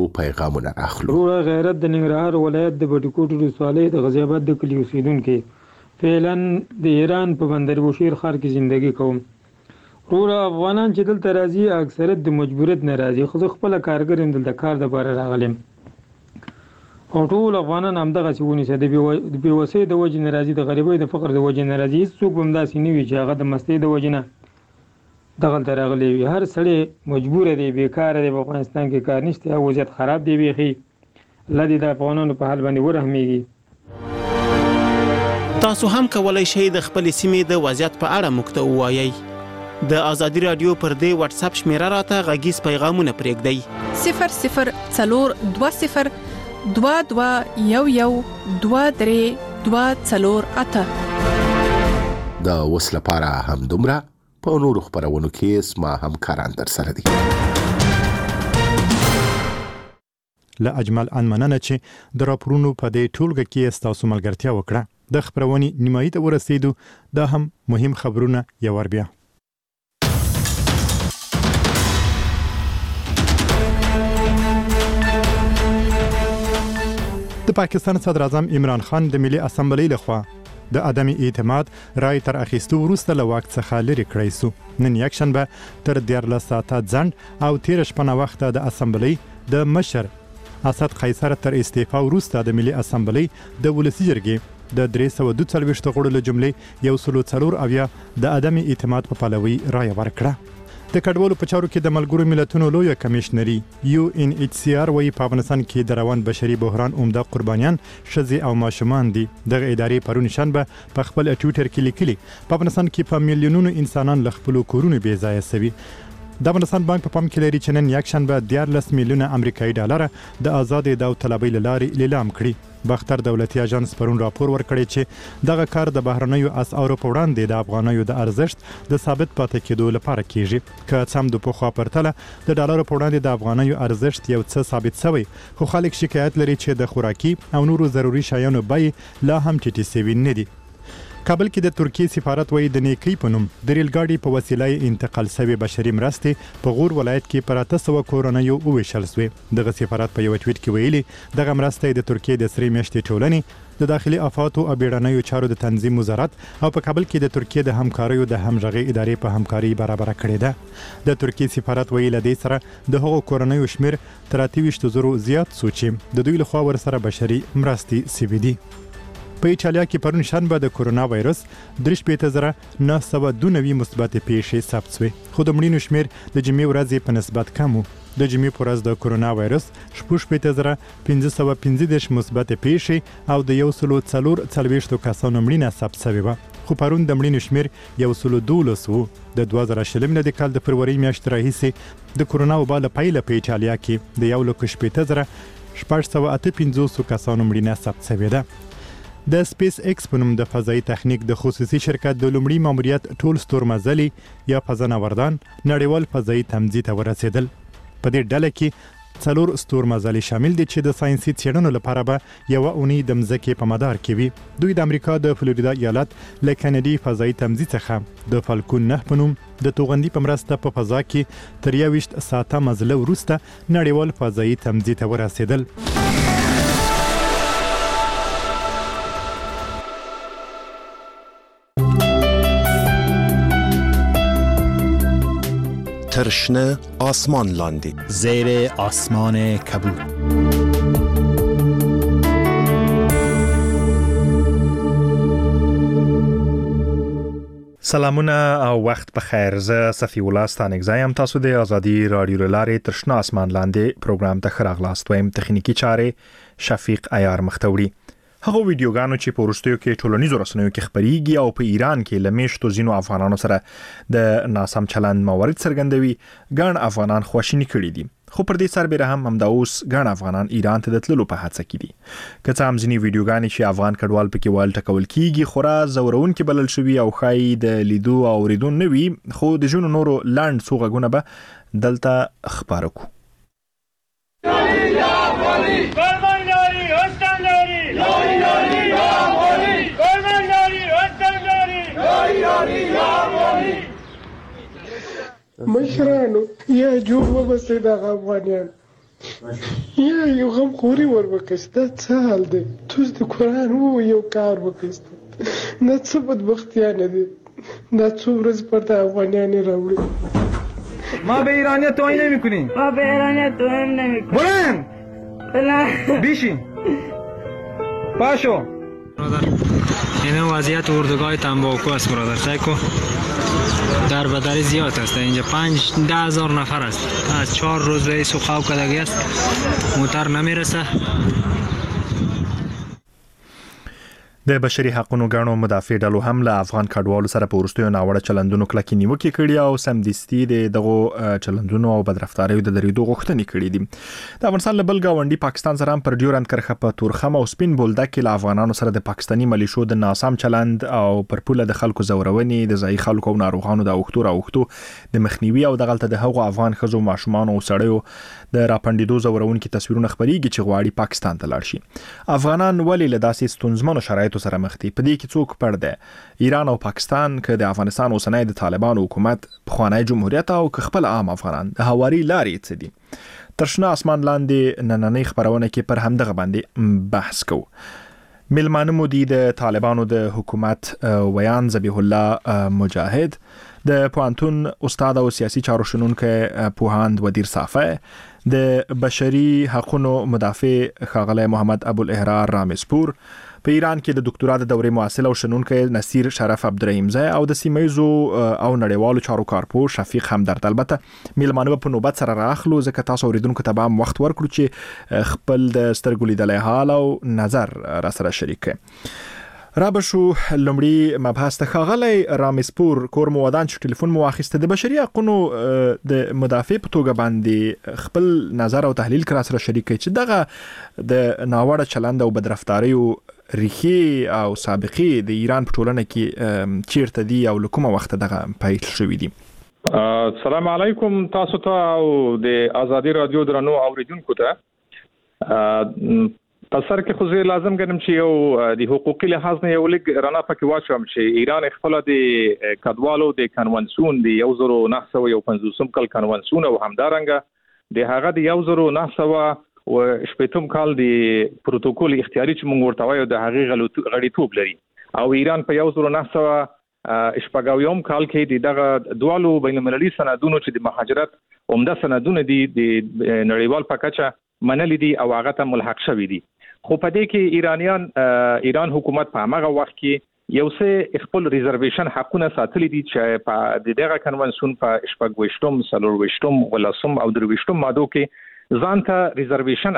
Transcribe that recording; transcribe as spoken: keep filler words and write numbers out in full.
پیغامونه راخلو. روړه غیرت د ننګرهار ولایت د بټکوټ ولسوالۍ د غازي آباد د کلي اوسیدونکی، فعلا د ایران په بندر بوشیر ښار کې زندگی کوم. روړه افغانان چې دلته راځي اکثریت د مجبوریت نه راځي، خو زه خپله کارګر یم، دلته کار دپاره راغلم. او ټول افغانان همدغسې ونیسه، د بېوسۍ د وجې نه راځي، د غریبۍ د فقر د وجې نه راځي. هېڅوک به همداسې نه وي چې هغه د مستۍ د وجې نه دغلته راغلی وي. هر سړی مجبوره دی، بېکاره دی، په افغانستان کې کار نشته، او وضعیت خراب دی بیخي. الله دې د افغانانو په حال باندې ورحمېږي. تاسو هم کولای شئ د خپلې سیمې د وضعیت په اړه موږ ته ووایئ. د ازادي راډیو پر دې واتس اپ شمیره راته غږیز پیغامونه پرېږدئ. صفر صفر څلور دوه صفر دوه دوه یو یو دوه درې دوه څلور اته. د اوس لپاره همدومره. په نورو خپرونو کې زما همکاران در سره دي. له اجمل ان مننه چې د راپورونو په دې ټولګه کې ستاسو ملګرتیا وکړه. د خپرونې نیمایي ته ورسېدو. دا هم مهم خبرونه یو ور بیا. د پاکستان صدر اعظم عمران خان د ملي اسمبلی لخوا د عدم اعتماد رای تر اخیستو وروسته له واک څخه لرې کړی سو. نن یکشنبه تر دیارلس ساعته ځنډ او تېره شپه ناوخته د اسمبلی د مشر اسد قیصر تر استعفا وروسته د ملي اسمبلی د ولسي جرګې د درې سوه دوه څلوېښت غړو له جملې یو سلو څلور اویا د عدم اعتماد په پلوي رایه ورکړه. د کډوالو په چارو کې د ملګرو ملتونو لویه کمیشنري یو ان ایچ سی آر وايي په افغانستان کې د روان بشري بحران عمده قربانیان ښځې او ماشومان دي. دغه ادارې پرون شنبه په خپل ټویټر کې لیکلي په افغانستان کې په میلیونونو انسانان له خپلو کورونو بې ځایه سوي. د افغانستان بانک په پام کې لري چې نن یکشنبه دیارلس میلیونه امریکایي ډالره د آزادې داوطلبۍ له لارې لیلام کړي. باختر دولتي اژانس پرون راپور ورکړی چې دغه کار د بهرنیو اسعارو په وړاندې د افغانیو د ارزښت د ثابت پاتې کېدو لپاره کیږي. که څه هم د پخوا پرتله د ډالرو په وړاندې د افغانیو ارزښت یو څه ثابت شوی، خو خلک شکایت لري چې د خوراکي او نورو ضروري شیانو بیې لا هم ټیټې سوي نه دي. کابل کې د ترکیې سفارت وایي د نیکۍ په نوم د ریل ګاډي په وسیله انتقال شوې بشري مرستې په غور ولایت کې پر اته سوه کورنیو وویشل شوې. دغه سفارت په یوه ټویټ کې ویلي دغه مرستې د ترکیې د سرې میاشتې ټولنې د داخلي افاتو او بیړنیو چارو د تنظیم وزارت او په کابل کې د ترکیې د همکاریو د همغږۍ ادارې په همکاري برابره کړې ده. د ترکیې سفارت وایي له دې سره د هغو کورنیو شمیر تر اته ویشت زرو زیات سو چې د دوی لخوا ورسره بشري مرستې سوي دي. په ایټالیا کې پرون شنبه د کورونا وایرس درې شپېته زره نه سوه دوه نوي مثبتې پیښې ثبت شوې، خو د مړینو شمیر د جمعې ورځې په نسبت کم و. د جمعې په ورځ د کورونا وایرس شپږ شپېته زره پنځه سوه پنځه دېرش مثبتې پیښې او د یو سلو څلور څلوېښتو کسانو مړینه ثبت شوې وه، خو پرون د مړینو شمیر یو سلو دولس و. د دوه زره شلم نه د کال د فروری میاشتې راهیسې د کورونا وبا له پیله په ایټالیا کې د یو لکو شپېته زره شپږ سوه اته پنځوسو کسانو مړینه ثبت شوې ده. د سپیس ایکس په نوم د فضایي تخنیک د خصوصي شرکت د لومړي ماموریت ټول ستورمزلي یا فضانوردان نړیوال فضایي تمځي ته ورسېدل. په دې ډله کې څلور ستورمزلي شامل دي چې د ساینسي څېړنو لپاره به یوه اونۍ د مځکې په مدار کې وي. دوی د امریکا د فلوریدا ایالت له کینیډي فضایي تمځي څخه د فالکون نه په نوم د توغندي په مرسته په فضا کې تر یوویشت ساعته مزله وروسته نړیوال فضایي تمځي ته ورسېدل. ترشنه آسمان لاندې زیر آسمان کبود. سلامونه او وخت بخیر. زه صفی الله ستانکزایم. تاسو د ازادي رادیو لارې ترشنه آسمان لاندې پروګرام ته ښه راغلاست. وایم تخنیکی چارې شفیق عیار مختوری. هغه ویډیوګانو چې په وروستیو کې ټولنیزو رسنیو کې خپرېږي او په ایران کې له میشتو ځینو افغانانو سره د ناسم چلند موارد څرګندوي، ګڼ افغانان خواشیني کړي دي. خو پر دې سربېره هم همدا اوس ګڼ افغانان ایران ته د تللو په هڅه کې دي. که څه هم ځینې ویډیوګانې چې افغان کډوال پکې وال ټکول کېږي خورا ځورونکي بلل شوي او ښایي د لیدو او اورېدو نه وي، خو د ژوند نورو لنډ څو غږونه به دلته خپاره کړو. مشرانو یا جوړ وبسې دغه افغانیان یا یو غم خوري وربکسته څه حال دی توس د قرآن وو یو کار وکسته نه څه بدبختیانه دی نه څو ورځې پرته افغانیانې راوړي ما به ایرانیت توهین نمی‌کنیم ما به ایرانیت توهین نمی‌کنیم بلند بلند بیشین پاشو برادر این وضعیت اردوگاه تنباکو است برادر سایکو در بدری زیاد است اینجا پنج ده هزار نفر است از چهار روز رئیس و خواب کدگی است موتر نمیرسه د بشري حقوقو غاڼو مدافع ډلو هم له افغان کډوالو سره په ورستیو ناوړه چلندونو کلکې نیوکې کړي او سمدستي د دغه چلندونو او بدرفتاریو د دریدو غوښتنې کړي دي د افغانستان له بل ګاونډي پاکستان سره هم پر ډیورند کرښه په تورخم او سپین بولدک کې له افغانانو سره د پاکستاني ملیشو د ناسم چلند او پر پوله د خلکو زورونې د ځای خلکو او ناروغانو د اوختو راوختو د مخنیوي او دغلت د هغو افغان خزو ماشومان او سړیو د راپندیدو زورونکو تصویرونه خبريږي چې غواړي پاکستان ته لاړ شي افغانان ولې له داسې ستونزمنو شرایطو سره مخ دي په دې کې څوک پړ دی ایران او پاکستان که د افغانستان اوسنۍ د طالبانو حکومت پخوانی جمهوریت او که خپل عام افغانان د هواري لارې څه دي تر شنه اسمان لاندې نننۍ خبرونه کې پر همدغه باندې بحث کوو میلمانه مو دي د طالبانو د حکومت ویان ذبیح الله مجاهد د پوهنتون استاد او سیاسي چارو شنونکو پوهاند ودیر صافی د بشري حقوقو مدافع ښاغلی محمد ابو الاحرار رامزپور په ایران کې د ډاکټرا د دورې محصل او شنونکو نصیر شرف عبدالرحیم زای او د سیمایزو او نړیوالو چارو کارپو شفیق همدرد البته میلمانه په نوبت سره راخلو ځکه تاسو اوریدونکو ته به وخت ورکړو چې خپل د سترګو لیدلې حال او نظر را سره شریک کړي را بشو لمړی مبحث ته ښاغلی رامزپور کور مو ودان چې ټلیفون مو واخیسته د بشري حقوقو د مدافع په توګه باندې خپل نظر او تحلیل کرا سره شریک کړي چې دغه د ناوړه چلند او بدرفتاریو ریخي او سابقي د ایران په ټولنه کې چیرته دي او لکومه وخت دغه پیل شوې دي السلام علیکم تاسو ته او د آزادي رادیو درنو اوریدونکو ته تاسو کې خو زه لازم ګڼم چې یو د حقوقي لحاظ نه یو لګ رانه پکې واچوم چې ایران خپل د کډوالو د کنونسیون دی یو زرو نه سو یو پنځوسم کال کنونسیون او همدارنګه د هغه د یو زرو نه سو او شپږم کال د پروتوکول اختیاري چې موږ ورته وایو د هغه غړیتوب لري او ایران په یو زرو نه سو شپږاویم کال کې دغه دوالو بین المللي سندونو چې د مهاجرت عمده سندونه دي د نړیوال پکچه منلي دي او هغه ته ملحق شوي دي خو په دې کې ایرانیان ایران حکومت په هغه وخت کې یو څه خپل ریزرویشن حقونه ساتلي دي چې په دغه کنونسیون په شپږ وشتم سلور وشتم ولسم او درويشتم ماده کې ځان ته ریزرویشن